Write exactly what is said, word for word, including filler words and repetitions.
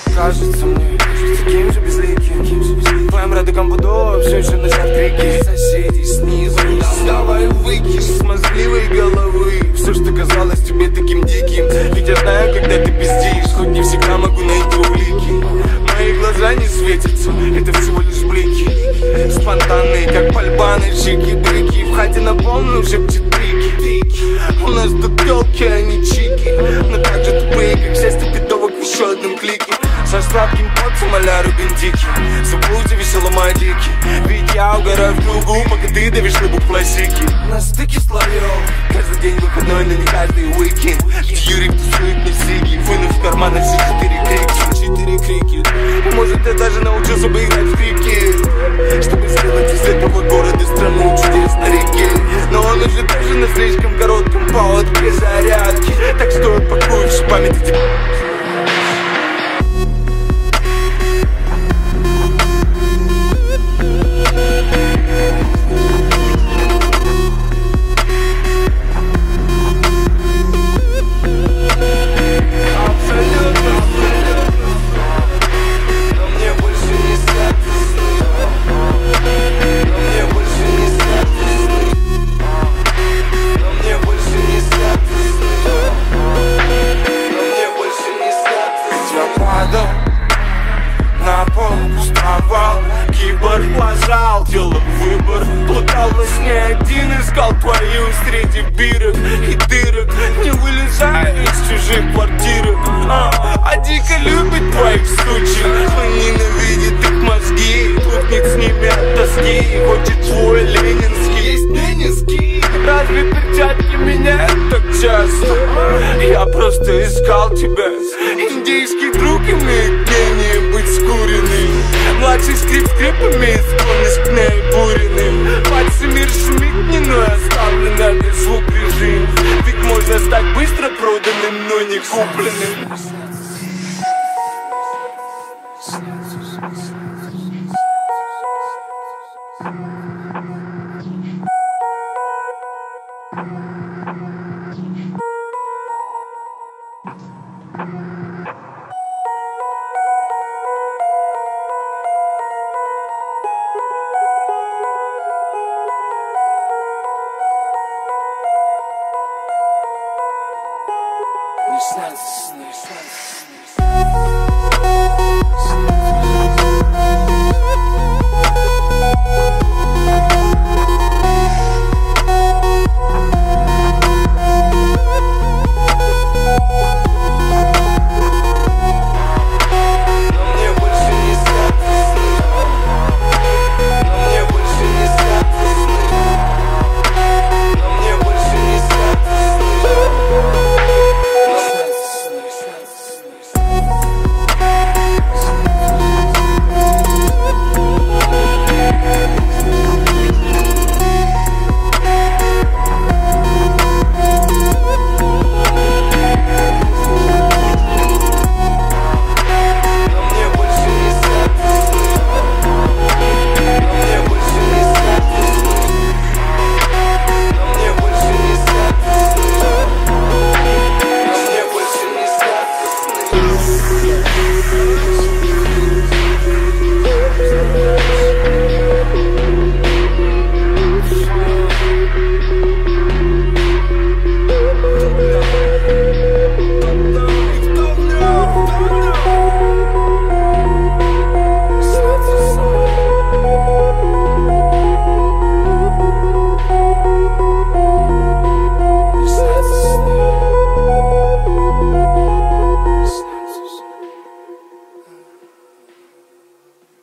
Кажется мне, таким же безликим. Твоим радугам буду все еще нажать крики. Соседи снизу, давай выкинь с мозгливой головы все, что казалось тебе таким диким. Ведь я знаю, когда ты пиздишь, хоть не всегда могу найти улики. Мои глаза не светятся, это всего лишь блики. Спонтанные, как пальба на чики-брики. В хате на полную шепчет трики. У нас тут тёлки, а не чики, но так же тупые, как счастье бедовок в еще одном клике. Со сладким потом а-ля Рубин-Дики. Забудьте веселом одики. Ведь я угораю в кругу, пока ты давишь рыбу в пластике. На стыке слоёв каждый день выходной, но не каждый уикенд. Ведь Юрик тусует мне сиги, вынув в карманы все четыре крики. Четыре крики. Может, я даже научился бы играть в скрипке, чтобы сделать из этого города страну чудес на реке. Но он уже тоже на слишком коротком поводке зарядки. Так что упакуешь в память эти... На пол вставал, киборг лажал, делал выбор. Плутал во сне один, искал твою среди бирок и дырок. Не вылезая из чужих квартирок, а, а дико любит твоих сучек. Он ненавидит их мозги, путник с ними от тоски. Хочет свой ленинский, есть ленинский. Разве перчатки меняют так часто? Я просто искал тебя, индейский друг имеет гений быть скуренным. Младший скрип скрипами, склонность к наибуренным. Пальцами расшумит, но оставлена без звук режим. Ведь можно стать быстро проданным, но не купленным.